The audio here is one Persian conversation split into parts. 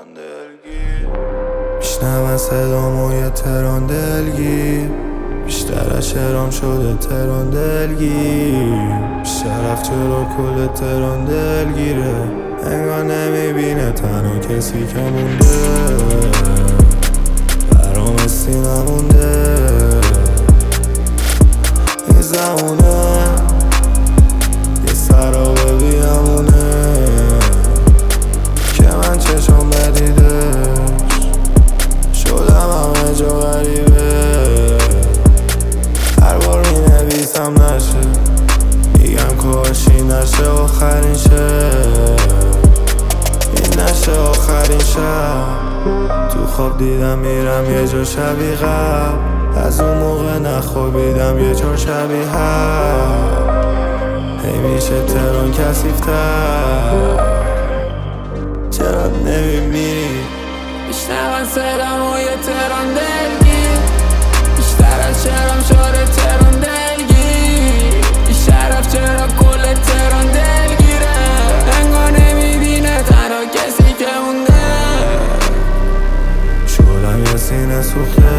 تهران دلگیر میشنون صدامو یه تهران دلگیر بیشتر از شهرام شده تهران دلگیر شرف چرا کل تهران دلگیره انگار نمیبینه تنها کسی که مونده برام استی نمونده این زمونه یه سرابه بیامونه که من چشم بدیدش شدم همه جا غریبه هر بار می نویسم نشه میگم کاشی نشه آخرین شه این نشه آخرین شب تو خواب دیدم میرم یه جا شبیه قبل از اون موقع نخوابیدم یه جا شبیه هی میشه تهران کثیف‌تر چرا نمیمیری میشنون صدامو یه تهران دلگیر بیشتر از شهرام شده تهران دلگیر این شرف چرا کل تهران دلگیره انگار نمیبینه تنها کسی که مونده شعلم یه سینه سوخته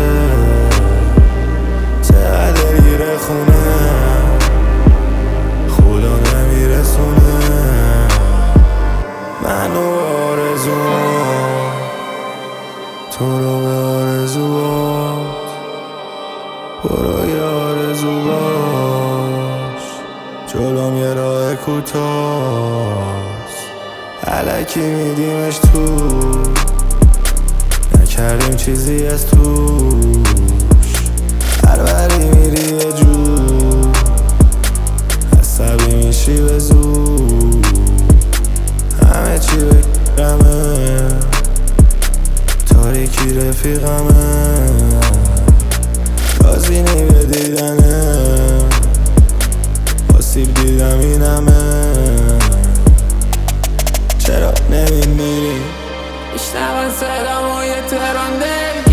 چقدر دلگیره خونه خدا نمیرسونه منو آرزوام تو رو به آرزوات برو یه آرزو باش جلوم یه راه کوتاست الکی میدیمش تو نکردیم چیزی از توش هر بری میری یه جور عصبی میشی به زود همه چی بگرمه تاریکی رفیقمه رازی نی به دیدنه آسیب دیدم اینمه چرا نمیمیری میشنون صدامو یه تهران دلگیر